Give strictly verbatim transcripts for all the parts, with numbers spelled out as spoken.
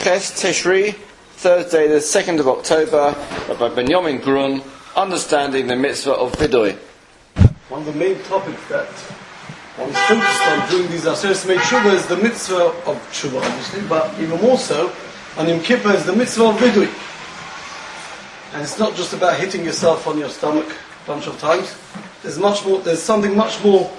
Ches Tishri, Thursday the second of October, by Benjamin Grun, Understanding the Mitzvah of Vidui. One of the main topics that one is focused on during these Aseres Mei Tshuva is the Mitzvah of Tshuva, obviously, but even more so, on Yom Kippur is the Mitzvah of Vidui. And it's not just about hitting yourself on your stomach a bunch of times. There's much more. There's something much more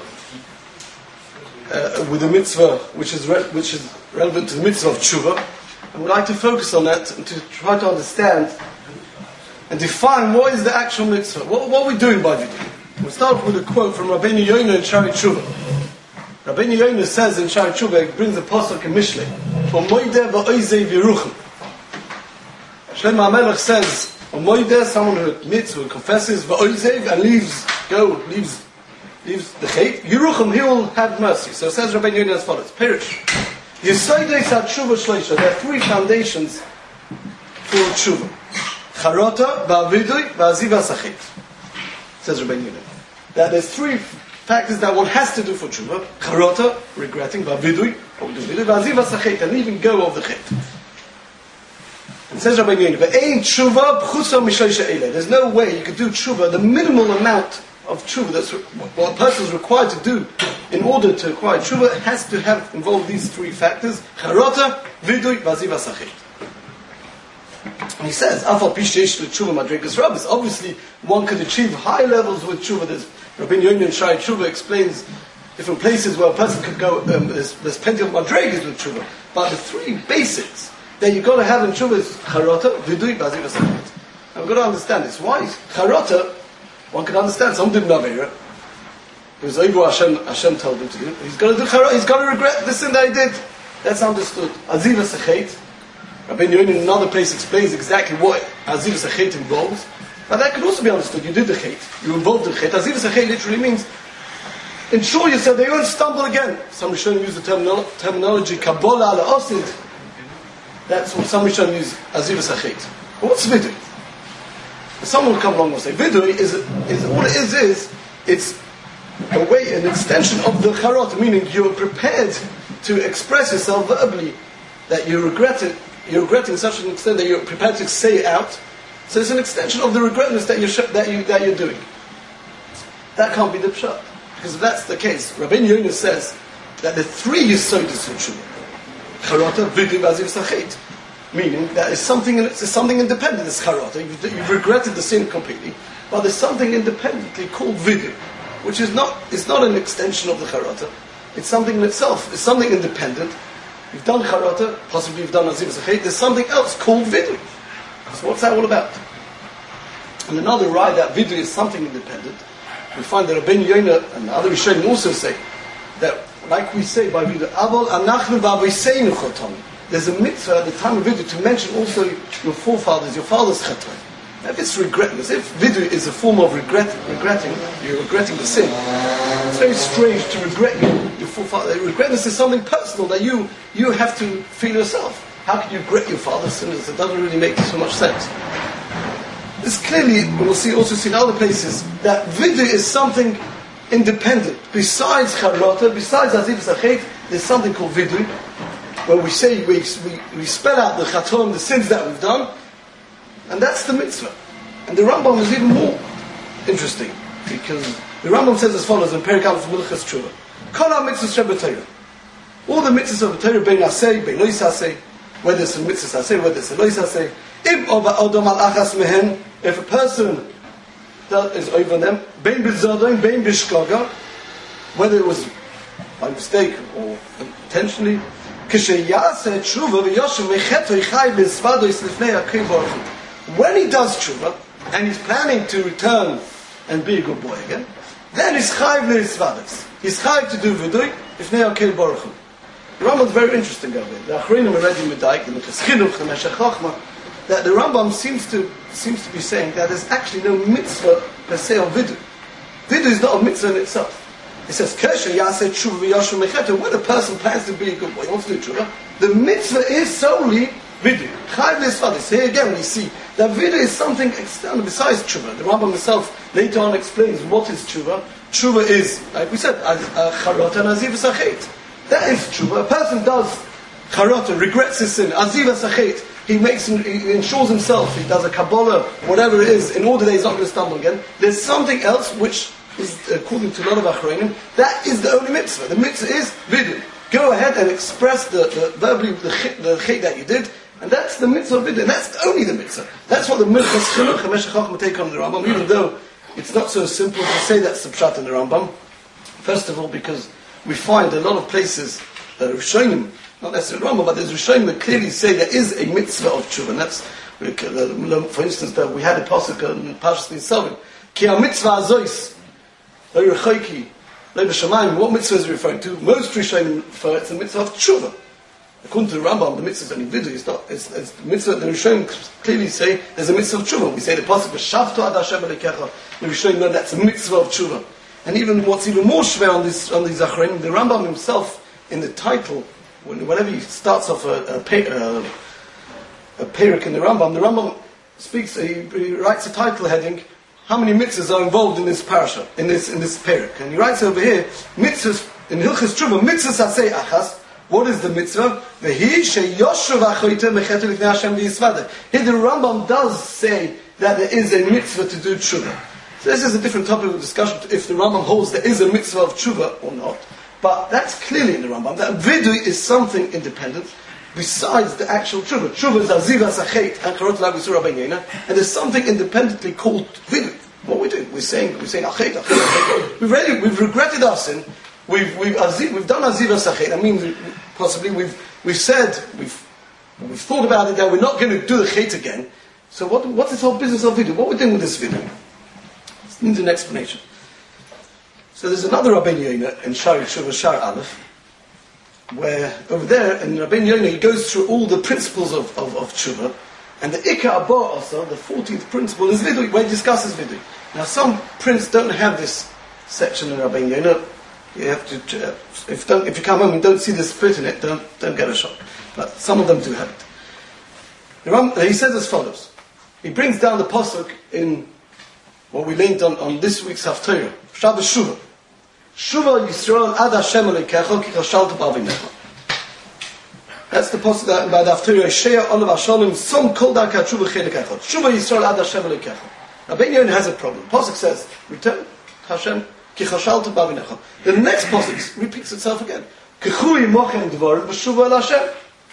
uh, with the mitzvah, which is re- which is relevant to the mitzvah of tshuva. And we'd like to focus on that and to try to understand and define what is the actual mitzvah. What, what are we doing by vidui? We'll start with a quote from Rabbeinu Yonah in Shari Tshuva. Rabbeinu Yonah says in Shari Tshuva, he brings a pasuk in Mishlei, "For moideh va'oizeh v'yiruchem." Shlomo HaMelech says, on moideh, someone who admits, who confesses, va'oizeh, and leaves, go, leaves, leaves the chait, Yeruchim, he will have mercy. So it says Rabbeinu Yonah as follows, Perish. Yesodei sa tshuva shleisha. There are three foundations for tshuva. Charota, ba'avidui, ba'aziva sachit. Says Rabbeinu Yonah. That there's three factors that one has to do for tshuva. Charota, regretting, ba'avidui, ba'aziva sachit, and leaving go of the chait. And says Rabbeinu Yonah, "Ve'ein tshuva b'chusa mishleisha eileh." There's no way you could do tshuva, the minimal amount of tshuva that's what a person is required to do in order to acquire tshuva. It has to have involved these three factors: charota, vidui, v'aziva sachit. And he says, "Afal pi sheish l'tshuva madregas rabbis." Obviously, one could achieve high levels with tshuva. There's Rabbeinu Yonah in Shai Tshuva explains different places where a person could go. Um, there's, there's plenty of madregas with tshuva, but the three basics that you've got to have in tshuva is charota, vidui, v'aziva sachit. And we've got to understand this. Why? Charota, one can understand. Someone did Navera. It was over Hashem, Hashem told him to do. He's got to do charota. He's got to regret this thing that he did. That's understood. Aziva sachit. Rabbeinu Yonah in another place explains exactly what aziva sachit involves. But that could also be understood. You did the chait. You involved the chait. Aziva sachit literally means ensure yourself that you won't stumble again. Some Rishonim use the terminolo- terminology Kabbalah ala osid. That's what some Rishonim use, aziva sachit. But what's vidui? Someone will come along and say, vidui is, is, all it is is, it's a way, an extension of the charot, meaning you're prepared to express yourself verbally, that you regret it, you're regretting such an extent that you're prepared to say it out. So it's an extension of the regretness that you're, that you, that you're doing. That can't be the pshat. Because if that's the case, Rabbeinu Yonah says that the three yesodis of tshuva, charota, vidui, v'aziva sachit, meaning that it's something, it's something independent. It's charota. You've, you've regretted the sin completely, but there's something independently called vidui, which is not, it's not an extension of the charota. It's something in itself. It's something independent. You've done charota, possibly you've done aziva sachit. There's something else called vidui. So what's that all about? And another right that vidui is something independent. We find that Rabbeinu Yonah and other Rishonim also say that, like we say by vidui, avol anachnu v'avoseinu chotam. There's a mitzvah at the time of vidui to mention also your forefathers, your father's chatay. If it's regretting, if vidui is a form of regret, regretting, you're regretting the sin. It's very strange to regret your, your forefather. Regretness is something personal that you you have to feel yourself. How can you regret your father's sins? It doesn't really make so much sense. This clearly, we'll see also see in other places, that vidui is something independent. Besides charota, besides aziva sachit, there's something called vidui, where we say, we, we, we spell out the chatom, the sins that we've done, and that's the mitzvah. And the Rambam is even more interesting, because the Rambam says as follows in Perek Aleph Milchas Tshuva, Kol ha-mitzvahs sheb'Torah. All the mitzvahs of the Torah, bein aseh, bein lo yisaseh, whether it's a mitzvah aseh, whether it's a lo yisaseh, if over odom al achas mehen, if a person that is over them, bein b'zodom, bein b'shkoga, whether it was by mistake or intentionally, when he does tshuva and he's planning to return and be a good boy again, then he's chayv le'isvados. He's chayv to do vidui ifnei HaKel Baruch Hu. The Rambam is very interesting over it. The Achronim already medayik in the Chinuch, the Meshech Chochmah, that the Rambam seems to seems to be saying that there's actually no mitzvah per se on vidui. Vidui is not a mitzvah in itself. It says, Kesher Yaseh Tshuva V'Yashu Mecheto, when a person plans to be a good boy, he wants to do tshuva, the mitzvah is solely vidui. Chayv le'isvados. Here again we see that vidui is something external besides tshuva. The Rambam himself later on explains what is tshuva. Tshuva is, like we said, charota and aziva sachit. That is tshuva. A person does Charata, regrets his sin. Aziva sachet, he makes, he ensures himself, he does a Kabbalah, whatever it is, in order that he's not going to stumble again. There's something else which is, according to a lot of Achronim, that is the only mitzvah. The mitzvah is vidu. Go ahead and express the, the verbally the the chait that you did, and that's the mitzvah of vidu. And that's only the mitzvah. That's what the mitzvah chinuch and Meshech Chochmah take on the Rambam, even though it's not so simple to say that's the pshat in the Rambam. First of all, because we find a lot of places that are Rishonim, not necessarily Rambam, but there's Rishonim that clearly say there is a mitzvah of tshuva. And that's, for instance, that we had a pasuk in Parshas Nisavim. Ki ha-mitzvah azois, lo yerchoki, lo b'shamayim. What mitzvah is he referring to? Most Rishonim refer it's the mitzvah of tshuva. According to the Rambam, the mitzvah is only vidu. It's not. It's, it's the mitzvah. The Rishonim clearly say there's a mitzvah of tshuva. We say the pasuk v'shavto ad Hashem elekecha. The Rishonim know that's a mitzvah of tshuva. And even what's even more shver on this on these Achronim, the Rambam himself in the title. Whenever he starts off a, a, a, a parak in the Rambam, the Rambam speaks, he, he writes a title heading, how many mitzvahs are involved in this parasha, in this in this parak. And he writes over here, mitzvahs, in Hilchos Tshuva, mitzvahs aseh achas, what is the mitzvah? Vehi sheyoshuv achoyte mechetu lifnei Hashem v'yisvadeh. Here the Rambam does say that there is a mitzvah to do tshuva. So this is a different topic of discussion, if the Rambam holds there is a mitzvah of tshuva or not. But that's clearly in the Rambam. That vidui is something independent besides the actual tshuva. Tshuva is aziva sachet and karot la'visur rabbein yonah, and there's something independently called vidui. What we do? We're saying we're saying achet, achet, achet. We've really we've regretted our sin. We've we've aziv, we've done aziva sachet. I mean, possibly we've we've said we've we've thought about it that we're not going to do the chet again. So what what's this whole business of vidui? What are we doing with this vidui? It needs an explanation. So there's another Rabbein Yonah in Shari Tshuva Shar Aleph, where over there in Rabbein Yonah he goes through all the principles of, of, of Tshuva, and the Ikar Abba also, the fourteenth principle, is Vidui, where he discusses Vidui. Now some prints don't have this section in Rabbein Yonah. You have to, uh, if, don't, if you come home and don't see the split in it, don't, don't get a shock. But some of them do have it. The Ram, he says as follows. He brings down the pasuk in what we learned on, on this week's Haftarah, Shabbos Shuvah. Shuvah Yisrael ad Hashem Elokecha ki chashalta b'avinecha. That's the pasuk that by the Haftarah Yeshaya Olav Hashalom Som Kol Darkei Tshuva Chelek Echad. Shuvah Yisrael ad Hashem Elokecha. Rabbein Yonah has a problem. Pasuk says, return Hashem ki chashalta b'avinecha. The next pasuk repeats itself again. Kechui mochem dvarim b'shuvah el Hashem.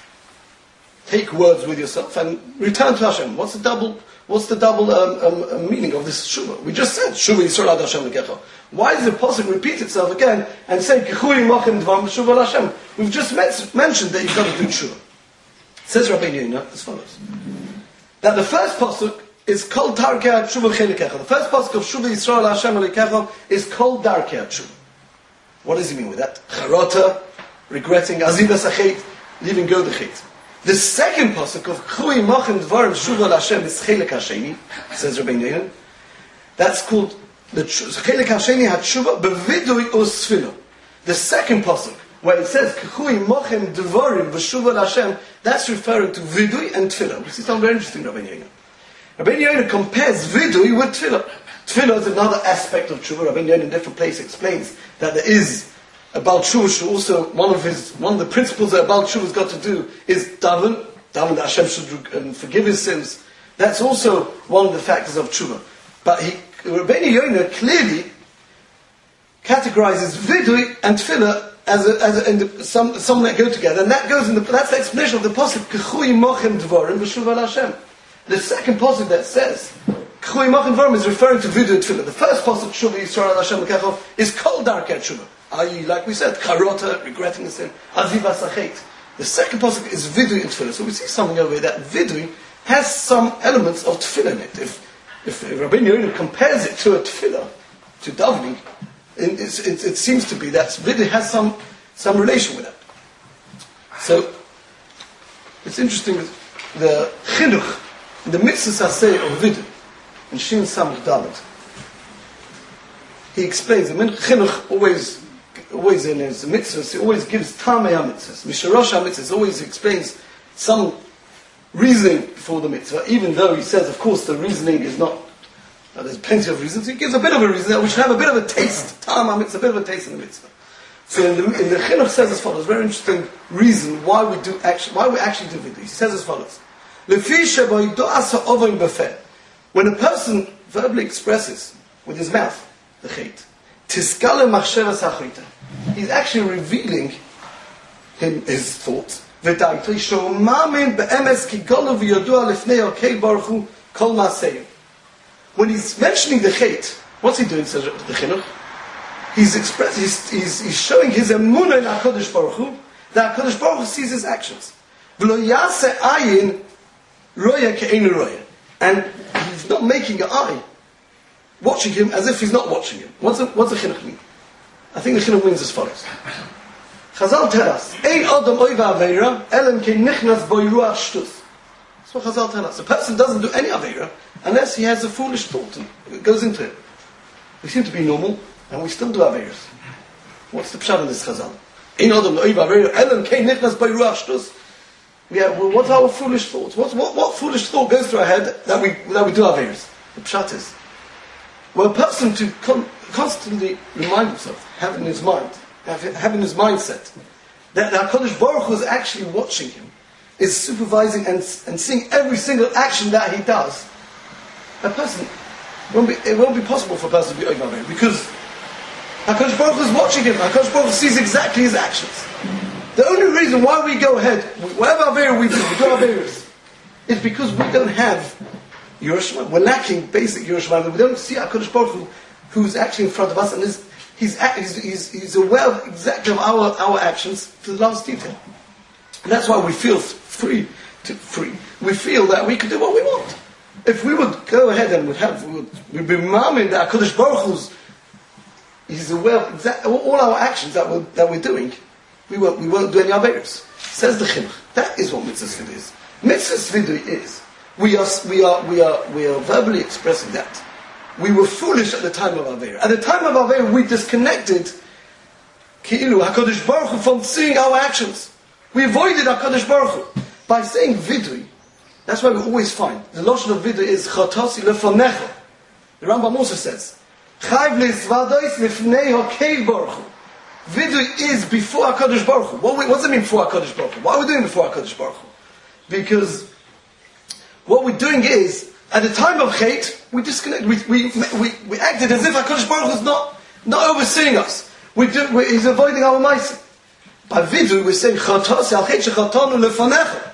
Take words with yourself and return to Hashem. What's the double? What's the double um, um, meaning of this shuvah? We just said shuvah Yisrael ad Hashem lekecha. Why does the pasuk repeat itself again and say kechui mochem dvarim b'shuvah el Hashem? We've just met, mentioned that you've got to do shuvah. Says Rabbein Yonah as follows: that the first pasuk is kol darkei tshuva chelikecha. The first pasuk of shuvah Yisrael ad Hashem lekecha is kol darkei tshuva. What does he mean with that? Charata, regretting, aziva sachet, leaving go the chet. The second pasuk of Chui Mochem Dvarim Shuva L'Hashem is Chelek Hasheni, says Rabbein Yonah. That's called the Chelek Hasheni HaTshuva B'Vidui U'Sfilo. The second pasuk, where it says Chui Mochem Dvarim V'Shuva L'Hashem, that's referring to Vidui and Tfilah. This is something very interesting, Rabbein Yonah. Rabbein Yonah compares Vidui with Tfilah. Tfilah is another aspect of Tshuva. Rabbein Yonah in different places explains that there is a Baal Tshuva, also one of his one of the principles that a Baal Tshuva has got to do is daven, daven that Hashem should um, forgive his sins. That's also one of the factors of Tshuva. But he, Rabbeinu Yonah clearly categorizes Vidui and Tfilah as a, as a, in the, some some that go together, and that goes in the that's the explanation of the pasuk Kechui Mochem Dvarim V'Shuva L'Hashem. The second pasuk that says Kechui Mochem Dvarim is referring to Vidui and Tfilah. The first pasuk Shuva Yisrael Hashem L'Kecha is Kol Darkei Tshuva. that is, like we said, karota, regretting the sin, aziva sachet. The second pasuk is vidui and tefillah. So we see something over here that vidui has some elements of tefillah in it. If if Rabbeinu Yonah compares it to a tefillah, to davening, it, it, it seems to be that vidui has some some relation with that. So it's interesting that the chinuch, the mitzvah saseh of vidui, in Shin Samach Dalet, he explains. I mean, chinuch always. Always in his mitzvahs, he always gives tamei mitzvahs. Misharosh mitzvahs always explains some reasoning for the mitzvah, even though he says, of course, the reasoning is not. Uh, there's plenty of reasons. He gives a bit of a reason which should have a bit of a taste. Tam mitzvah, a bit of a taste in the mitzvah. So in the, in the Chinuch says as follows, very interesting reason why we do actually, why we actually do vidui. He says as follows, when a person verbally expresses with his mouth the chait, he's actually revealing him, his thoughts. When he's mentioning the chait, what's he doing, says the Chinuch? He's, express, he's, he's, he's showing his emunah in HaKadosh Baruch Hu, that HaKadosh Baruch Hu sees his actions. And he's not making an eye, watching him as if he's not watching him. What's the, what's the Chinuch mean? I think the Chinuch means as follows. Chazal tell us, Ein Adam Oiva Aveira, Elam Ke Nichnas Boi Ruach Shtus. That's what Chazal tell us. A person doesn't do any Aveira unless he has a foolish thought and it goes into it. We seem to be normal, and we still do Aveiras. What's the pshat in this Chazal? Ein Adam Oiva Aveira, Elam Ke Nichnas Boi Ruach Shtus. Yeah, well, what's our foolish thoughts? What, what, what foolish thought goes through our head that we that we do Aveiras? The pshat is, well, a person to con- constantly remind himself, have in his mind, having his mindset that the HaKadosh Baruch Hu is actually watching him, is supervising and, and seeing every single action that he does, a person, won't be, it won't be possible for a person to be over because HaKadosh Baruch Hu is watching him. HaKadosh Baruch Hu sees exactly his actions. The only reason why we go ahead, whatever Aveira we do, we do Aveiras, is because we don't have Yerushalayim. We're lacking basic Yerushalayim. We don't see HaKadosh Baruch Hu who's actually in front of us and is He's, he's, he's, he's aware of exactly of our, our actions to the last detail. And that's why we feel free to free. We feel that we can do what we want. If we would go ahead and would have, we would we'd be marming that HaKadosh Baruch Hu's, he's aware of exactly all our actions that we're, that we're doing, we won't, we won't do any Aveiras. Says the Chinuch. That is what Mitzvah Vidui is. Mitzvah Vidui is, we are, we are, we are, we are verbally expressing that. We were foolish at the time of Aveira. At the time of Aveira, we disconnected Ki'ilu, HaKadosh Baruch Hu, from seeing our actions. We avoided HaKadosh Baruch Hu. By saying Vidui, that's why we always find, the Lashon of Vidui is Chatasi lefonecha. The Rambam also says, Chayv le'zvadois lefnei ha'kei Baruch Hu. Vidui is before HaKadosh Baruch Hu. What, what does it mean before HaKadosh Baruch Hu? What are we doing before HaKadosh Baruch Hu? Because what we're doing is, at the time of Chait, we disconnected. We, we, we, we acted as if HaKadosh Baruch Hu is not, not overseeing us. We do, we, he's avoiding our ma'asim. By Vidui, we're saying, Chatasi al Chait shechatanu lefanecha.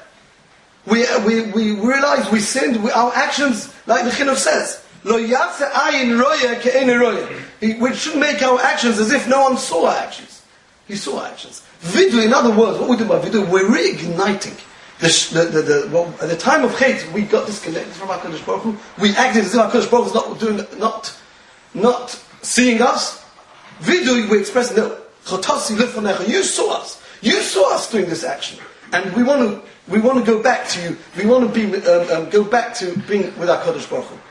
We, we, we realize we sinned, we, our actions, like the Chinuch says, Lo yatse ayin roya ke'ene roya. We shouldn't make our actions as if no one saw our actions. He saw our actions. Vidui, in other words, what we do by Vidui, we're reigniting. The, the, the, the, well, at the time of Chait, we got disconnected from HaKadosh Baruch Hu. We acted as if HaKadosh Baruch Hu is not doing, not, not seeing us. Vidui, we express, no, Chotasi lefonecha. You saw us. You saw us doing this action, and we want to, we want to go back to you. We want to be, um, um, go back to being with HaKadosh Baruch Hu.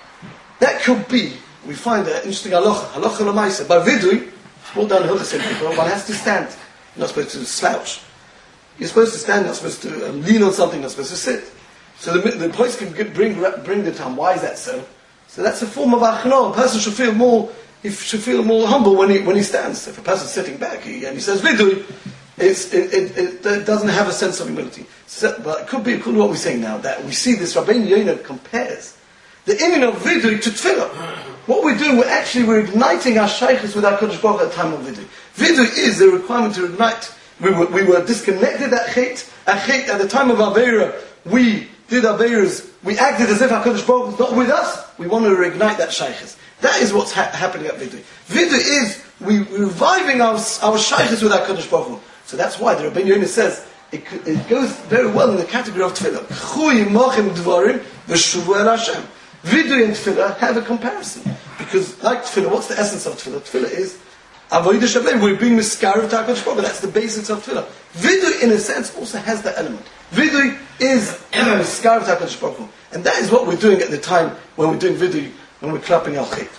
That could be. We find an interesting halacha, halacha l'maisa. By Vidui, brought down Hilchos people. One has to stand. You're not supposed to slouch. You're supposed to stand, not supposed to um, lean on something, not supposed to sit. So the, the place can get, bring bring the time. Why is that so? So that's a form of achno. A person should feel more, he should feel more humble when he when he stands. If a person's sitting back he, and he says vidui, it's, it, it, it, it doesn't have a sense of humility. So, but it could be, it could be what we're saying now, that we see this, Rabbeinu Yonah compares the inyan of vidui to tefillah. What we're doing, we're actually, we're igniting our shaykhs with our Kodesh Baruch at the time of vidui. Vidui is the requirement to ignite. We were, we were disconnected at Chait. At Chait, at the time of Aveira, we did Aveiras. We acted as if HaKadosh Baruch Hu was not with us. We want to reignite that shaykhs. That is what's ha- happening at Vidui. Vidui is we reviving our our shaykhs with HaKadosh Baruch Hu. So that's why the Rabbeinu Yonah says it, it goes very well in the category of tefillah. Chui mochem dvarim v'shuvu el Hashem. Vidui and tefillah have a comparison because, like tefillah, what's the essence of tefillah? Tefillah is avodah shableim. We're being miskarev to HaKadosh Baruch Hu. That's the basics of tefillah. Vidui, in a sense, also has that element. Vidui is miskarev to HaKadosh Baruch Hu, and that is what we're doing at the time when we're doing vidui, when we're clapping al chait.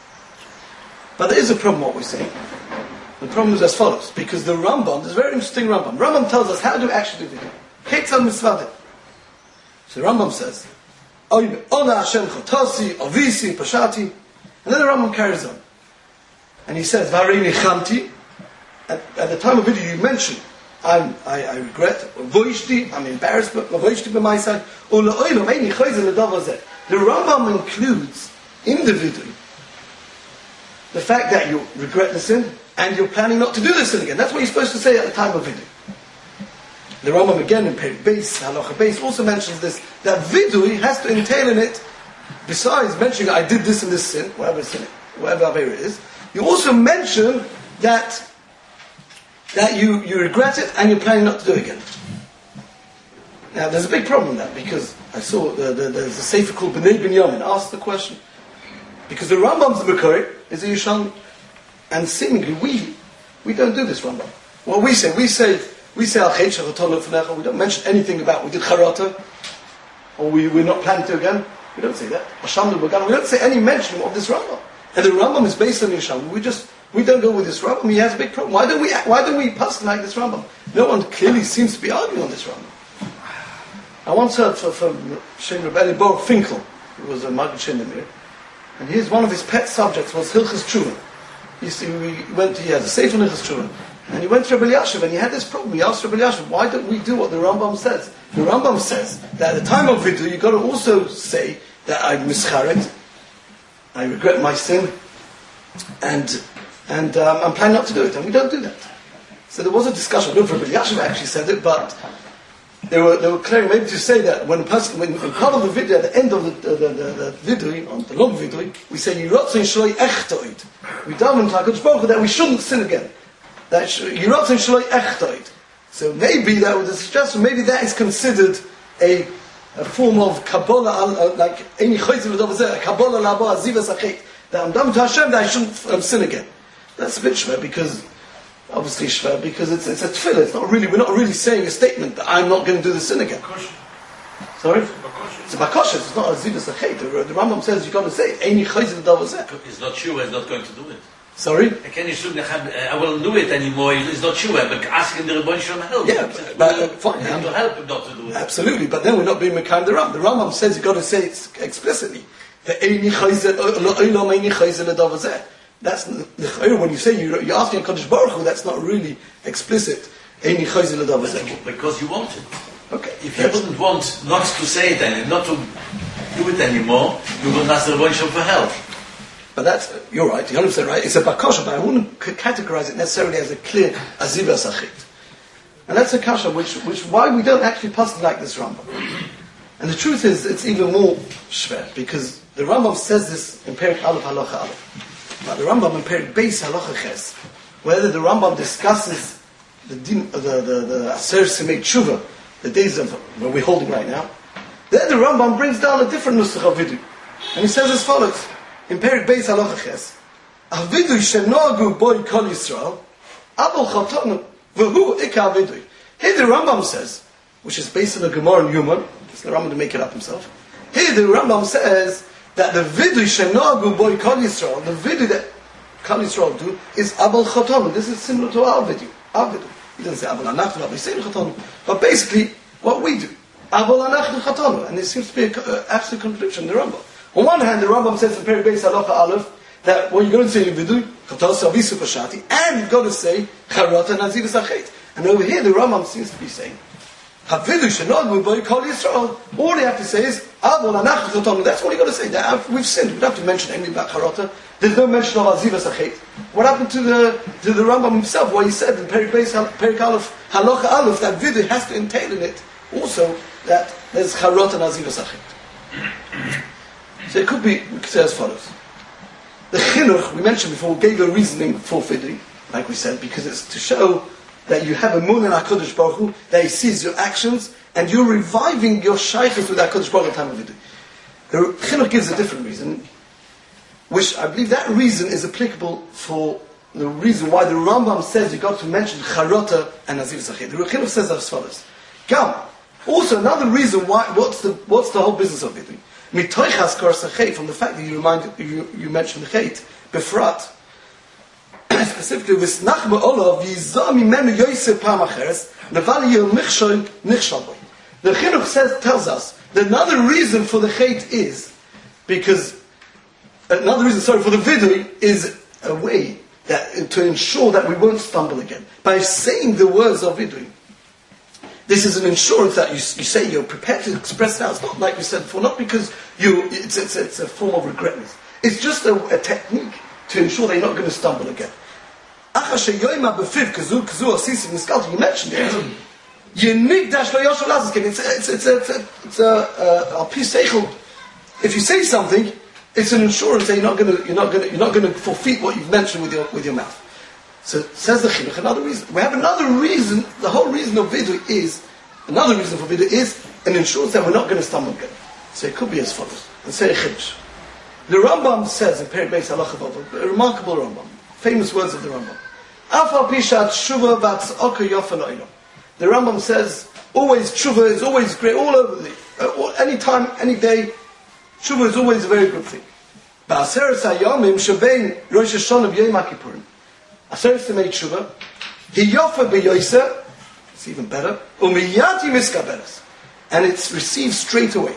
But there is a problem. What we're saying. The problem is as follows, because the Rambam, there's a very interesting Rambam. Rambam tells us how to actually do vidui. Ketzal misvadim. So the Rambam says, Ona Hashem chotasi, avisi, pashati, and then the Rambam carries on. And he says, Vareini chamti, at, at the time of video you mention, I'm, I, I regret, voishti, I'm embarrassed, but voishti by my side. The Rambam includes in the video the fact that you regret the sin and you're planning not to do the sin again. That's what you're supposed to say at the time of vidui. The Rambam again in Perek Beis, Halacha Beis, also mentions this, that vidui has to entail in it, besides mentioning I did this and this sin, whatever sin, whatever aver it is, you also mention that that you, you regret it and you're planning not to do it again. Now there's a big problem with that, because I saw the, the, there's a sefer called Bnei Binyamin asked the question, because the Rambam's the Makori is a Yishan, and seemingly we we don't do this Rambam. What we say, we say we say Al Chet Shachatol Lefnecha, we don't mention anything about we did Charata, or we, we're not planning to again. We don't say that. Hashem we don't say any mention of this Rambam. And the Rambam is based on Yishan. We just we don't go with this Rambam. He has a big problem. Why don't we why don't we pass like this Rambam? No one clearly seems to be arguing on this Rambam. I once heard from, from Shem Rebbe Baruch Finkel, who was a Maggid Shindemir, and his one of his pet subjects was Hilchas Tshuva. You see, we went to, he has a Sefer Hilchas Tshuva, and he went to Rebbe Yashiv, and he had this problem. He asked Rebbe Yashiv, why don't we do what the Rambam says? The Rambam says that at the time of Vidu, you've got to also say that I mischaret, I regret my sin, and and um, I'm planning not to do it, and we don't do that. So there was a discussion. I don't know if Rebbe Yashiv actually said it, but They were, they were clear maybe to say that when a person, when, when part of the video, at the end of the, the, the, the, the vidui, on the long vidui, we say, Yiratzin shloi echtoid. We daven to HaKadosh Baruch Hu that we shouldn't sin again. That Yiratzin shloi echtoid. So maybe that was a suggestion, maybe that is considered a, a form of Kabbalah, like, Eini Choyzim L'Dov Kabbalah Labo Azivas Achet. That I'm daven to Hashem that I shouldn't um, sin again. That's a bit shver, because obviously shver, because it's it's a tefillah. It's not really. We're not really saying a statement that I'm not going to do the sin again. Sorry, it's a bakoshes. It's not a zivas achet. The, the Rambam says you got to say any chayzim davazeh. It's not sure. He's not going to do it. Sorry, I won't do it anymore. It's not sure. But asking the Rebbeinu Shalom help. Yeah, but, but uh, fine. And to help him not to do it. Absolutely, but then we're not being mekayim the Rambam. The Rambam says you got to say it explicitly. The any chayzim, olam any chayzim davazeh. That's when you say you're, you're asking Kadosh Baruch Hu, that's not really explicit. Because you want it. Okay. If you wouldn't want not to say it and not to do it anymore, you wouldn't ask the Rebbeinu Shalom for help. But that's, you're right, you're one hundred percent right. It's a bakasha, but I wouldn't categorize it necessarily as a clear aziva sachit. And that's a kasha, which, which why we don't actually pass like this Rambam. And the truth is, it's even more shver, because the Rambam says this in Perek Aleph Halacha Aleph. But the Rambam in Perek Beis Halacha Ches, whether the Rambam discusses the din, the the the Aser Simei Tshuva, the days of where we're holding right now, then the Rambam brings down a different nusach of vidu, and he says as follows in Perek Beis Halacha Ches: "Avidu shenogu boy kol Yisrael, abol chatonu v'hu ikar vidu." Here the Rambam says, which is based on the Gemara in Yuma, it's the Rambam to make it up himself. Here the Rambam says that the vidu shenagu boy kol Yisrael, the vidu that kol Yisrael do, is abel chatonu. This is similar to our vidu. Our vidu. He doesn't say abel anachnu, abel sein chatonu, but basically what we do, abel anachnu chatonu, and it seems to be an uh, absolute contradiction in the Rambam. On one hand, the Rambam says in Perek Beis Halacha Aleph that what you're going to say in vidu, chatos avisu pashati, and you've got to say charata nazivas achet. And over here, the Rambam seems to be saying, Havidu shenogu boy kol Yisrael. All you have to say is Avol anachnu chatonu. That's all you got to say. That we've sinned. We don't have to mention anything about charata. There's no mention of azivas achet. What happened to the to the Rambam himself? What he said in Perek Beis Perek Aleph Halacha Aleph that vidu has to entail in it also that there's charata and azivas achet. So it could be we could say as follows: the chinuch we mentioned before gave a reasoning for vidu, like we said, because it's to show that you have a moon in HaKadosh Baruch Hu, that He sees your actions, and you're reviving your shaykhs with HaKadosh Baruch Hu time of vidu. The Chinuch gives a different reason, which I believe that reason is applicable for the reason why the Rambam says you've got to mention Charata and Nazir Zachet. The Chinuch says as follows. Gam. Also another reason why, what's the what's the whole business of vidu? Mitoichas kor sachet, from the fact that you remind you, you mentioned the Chet, Befrat, specifically with Nachma Olav Yizah Mimenu Yosef Pam Acheres Nevali Yil Michshon Nichshal Boy. The Chinuch says tells us that another reason for the Chet is because another reason sorry for the Vidui is a way that to ensure that we won't stumble again. By saying the words of vidui, this is an insurance that you, you say you're prepared to express it out. It's not like we said before, not because you, it's, it's, it's a form of regretness. It's just a, a technique to ensure they're not going to stumble again. You mentioned it. It's a, it's, it's a, it's a, it's a, uh, if you say something, it's an insurance that you're not going to, you're not going to, you're not going to forfeit what you've mentioned with your, with your mouth. So says the chinuch. Another reason. We have another reason. The whole reason of vidui is another reason for vidui is an insurance that we're not going to stumble again. So it could be as follows. Let's say a chinuch. The Rambam says in Perek Beis Halacha Vav, a remarkable Rambam, famous words of the Rambam. Afal pishat tshuva v'atzaka yofa lo'ilom. The Rambam says always tshuva is always great all over the uh, any time, any day. Tshuva is always a very good thing. Ba'aseres hayomim shebein Rosh Hashanah v'Yom HaKippurim. Aseres Yemei Tshuva, hiyofa b'yoser, it's even better, umiyati miskaberes, and it's received straight away.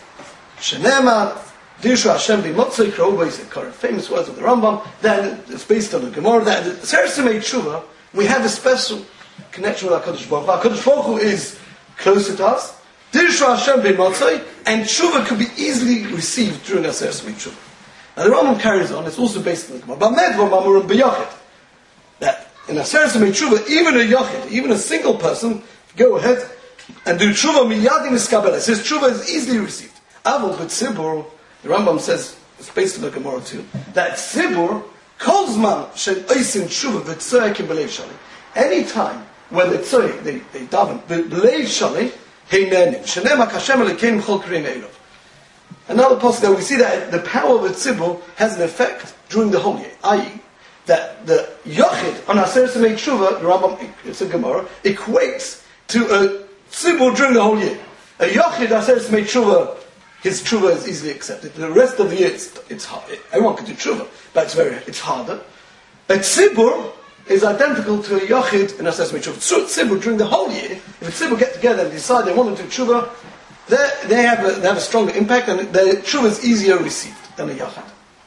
Shenema, Dirshu Hashem b'motzei kra'u b'yisei korah. Famous words of the Rambam. Then it's based on the Gemara. That Aseres Yemei Tshuva, we have a special connection with HaKadosh Baruch Hu. HaKadosh Baruch Hu is closer to us. Dirshu Hashem b'motzei, and Tshuva could be easily received during Aseres Yemei Tshuva. Now the Rambam carries on. It's also based on the Gemara. B'medva mamurim b'yachid. That in Aseres Yemei Tshuva, even a yachid, even a single person, go ahead and do tshuva miyadi miskabel. It says tshuva is easily received. Avol b'tzibur, the Rambam says, it's based on the Gemara too, that tzibur, kolzman shen oisin tshuva v'tzoyakim b'leiv shali. Any time when the tzoyik, they, they daven, b'leiv shali, heinenim, shenem hakashem alekeim chol kriim eilov. Another passage that we see that the power of the tzibur has an effect during the whole year, that is, that the yochid on Aseres Yemei Tshuva, the Rambam, it's a Gemara, equates to a tzibur during the whole year. A yochid Aseres Yemei Tshuva, his tshuva is easily accepted. The rest of the year, it's, it's hard. Everyone can do tshuva, but it's very, it's harder. A tzibur is identical to a yochid in Aseres Yemei Tshuva. So tzibur during the whole year, if a tzibur get together and decide they want to do tshuva, they have a, they have a stronger impact, and their tshuva is easier received than a yochid.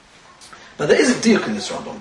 But there is a diuk in this Rambam.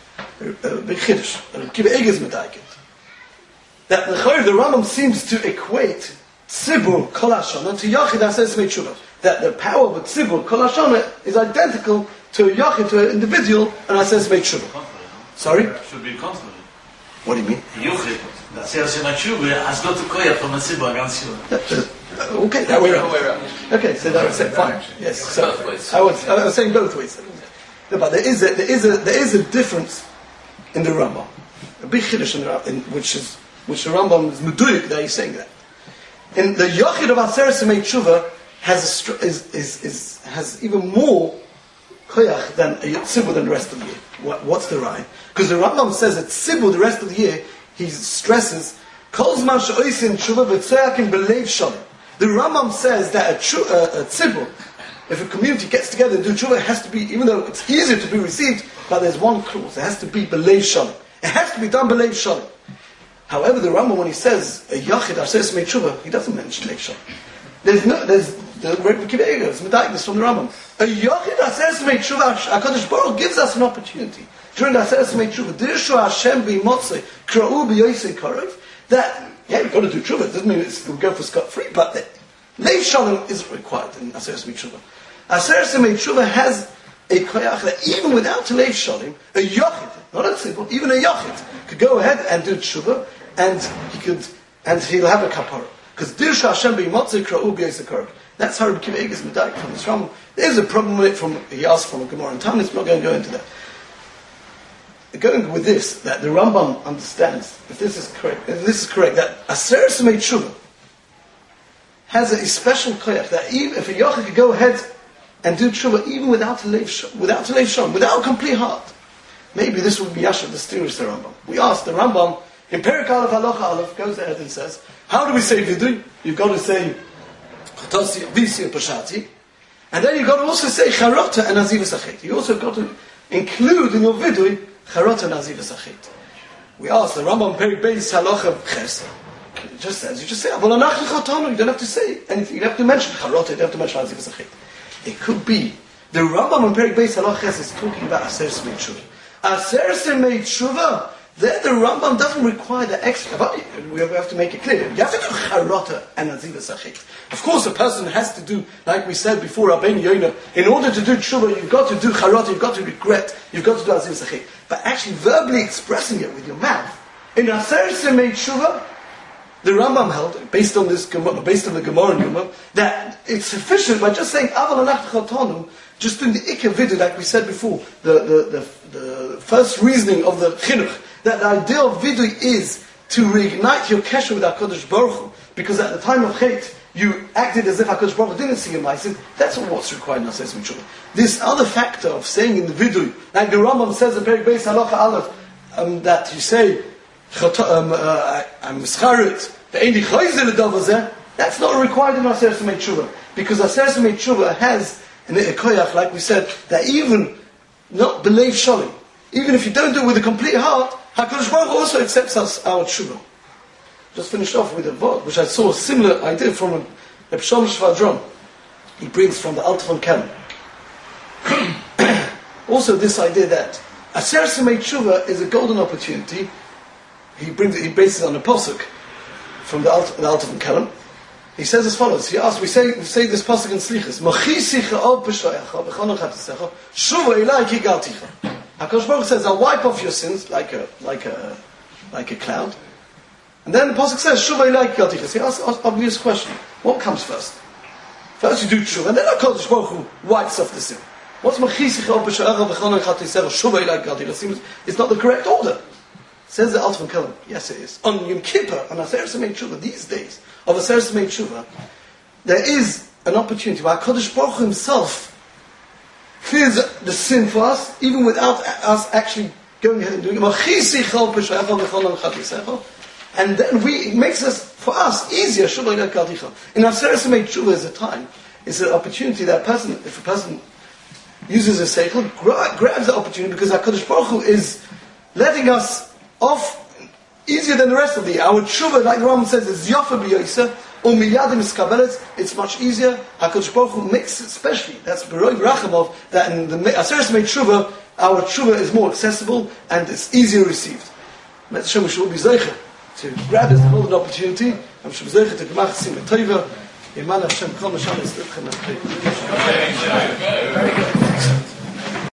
A big chiddush, a Kiva Eges medayket. That the the Rambam seems to equate tzibur kol hashana to yachid Aseres Yemei Tshuva. That the power of a tzibur kol hashana is identical to a yachid, to an individual, and Aseres Yemei Tshuva. Sorry? It should be contrary. What do you mean? Yachid, Aseres Yemei Tshuva has got to koya from a tzibur against you. Okay, that way around. Okay, so that was it. Fine. Yes. So I was I was saying both ways. But there is a there is a there is a difference in the Rambam, a big chiddush in the Rambam, in, which is which the Rambam is meduyik that he's saying that. In the Yochid of Aseres Yemei Tshuva has a, is, is, is has even more koyach than a tzibur than the rest of the year. What, what's the rhyme? Because the Rambam says that tzibur the rest of the year he stresses kol zman she'oisin tshuva v'tzoyakim b'leiv shalom. The Rambam says that a, tru, uh, a tzibur, if a community gets together and do tshuva, it has to be, even though it's easier to be received, but there's one clause, it has to be b'leiv shalom. It has to be done b'leiv shalom. However, the Rambam, when he says a yachid Aseres Yemei Tshuva, he doesn't mention leiv shalom. There's no, there's the Rebbe Kiva Eger, medayik from the Rambam. A yachid Aseres Yemei Tshuva, HaKadosh Baruch Hu gives us an opportunity during Aseres Yemei Tshuva. Dirshu Hashem b'motzei kra'u b'yosei korah. That yeah, we've got to do tshuva. It doesn't mean it's, we'll go for scot free, but leiv shalom isn't required in Aseres Yemei Tshuva. Aseres Yemei Tshuva has a koyach that even without leiv shalom, a yachid, not a tzibur, even a yachid could go ahead and do tshuva, and he could, and he'll have a kapara. Because Dirshu Hashem b'motzei kra'u b'yosei korah. That's how Rebbe Kiva Eger is medayik from this Rambam. There's a problem with it from he asked from a Gemara and Tanis. I'm not going to go into that. Going with this, that the Rambam understands, if this is correct, if this is correct, that Aseres Yemei Tshuva has a special koyach that even if a yochid could go ahead and do tshuva even without a leiv shalom, without a leiv shalom, without a complete heart, maybe this would be Yasha distinguish the Rambam. We asked the Rambam in Perek Aleph Halacha Aleph goes ahead and says, how do we say vidui? You've got to say Chatosi, Visi, and Pashati, and then you've got to also say Charota and Azivas Achet. You also got to include in your vidui Charota and Azivas Achet. We asked the Rambam Perek Beis Halacha Ches. It just says, you just say, well, Anachnu Chotanu, you don't have to say anything. You don't have to mention Charota, you don't have to mention Azivas Achet. It could be the Rambam on Perek Beis Halacha Ches is talking about Aseres Yemei Tshuva. Aseres made tshuva. There, the Rambam doesn't require the extra. But we have to make it clear. You have to do charata and aziva sachit. Of course, a person has to do, like we said before, Rabbeinu Yonah. In order to do tshuva, you've got to do charata. You've got to regret. You've got to do aziva sachit. But actually, verbally expressing it with your mouth. In Aseres made tshuva, the Rambam held, based on this, based on the Gemara and Yuma, that it's sufficient by just saying Aval Anach Chatanu, just doing the Ikka Vidu, like we said before, the, the, the, the first reasoning of the Chinuch, that the idea of Vidu is to reignite your kesher with HaKadosh Baruch Hu, because at the time of Chet, you acted as if HaKadosh Baruch Hu didn't see your Maisim. That's what's required in Aseres Mitzvah. This other factor of saying in the Vidu, like the Rambam says in Perek Beis Halacha Aleph, um, that you say, um, uh, I'm mischarit, that's not required in Aseres Mitzvah, because Aseres Mitzvah has an koyach, like we said, that even not believe shalim, even if you don't do it with a complete heart, HaKadosh Baruch Hu also accepts us our tshuva. Just finished off with a vod, which I saw a similar idea from Reb Shlomo Shvadron. He brings from the Alter von Kelm. Also, this idea that Aseres Mitzvah is a golden opportunity. He brings it, he bases it on a posuk from the Alter, the Alter von Kelm. He says as follows. He asks, we say we say this pasuk in Slichos. Machisicha al peshoyacha v'chonach hatisecha shuva elai ki galticha. HaKadosh Baruch Hu says, I'll wipe off your sins like a like a like a cloud. And then the pasuk says, shuva elai ki galticha. So he asks an obvious question. What comes first? First you do tshuva, and then HaKadosh Baruch Hu wipes off the sin. What's machisicha al peshoyacha v'chonach hatisecha shuva elai ki galticha? Seems it's not the correct order. Says the Alter von Kelm. Yes, it is. On Yom Kippur, on Aseres Mitzvah, these days of Aseres Mitzvah, there is an opportunity where HaKadosh Baruch Hu himself clears the sin for us, even without us actually going ahead and doing it. And then we, it makes us, for us, easier. In Aseres Mitzvah is a time, it's an opportunity that a person, if a person uses a seichel, grabs the opportunity because HaKadosh Baruch Hu is letting us off easier than the rest of the year. Our tshuva, like the Rambam says, is yafa b'yoysa, or miyadim iskabelet. It's much easier. HaKadosh Baruch Hu makes it specially. That's Beroi Rachamov, that in the Aseres made tshuva, our tshuva is more accessible and it's easier received. Met Hashem, we should all be zeicher to grab this golden opportunity. I'm sure zeicher to gemach sim etayva. Yeman Hashem kol masham is. Very good.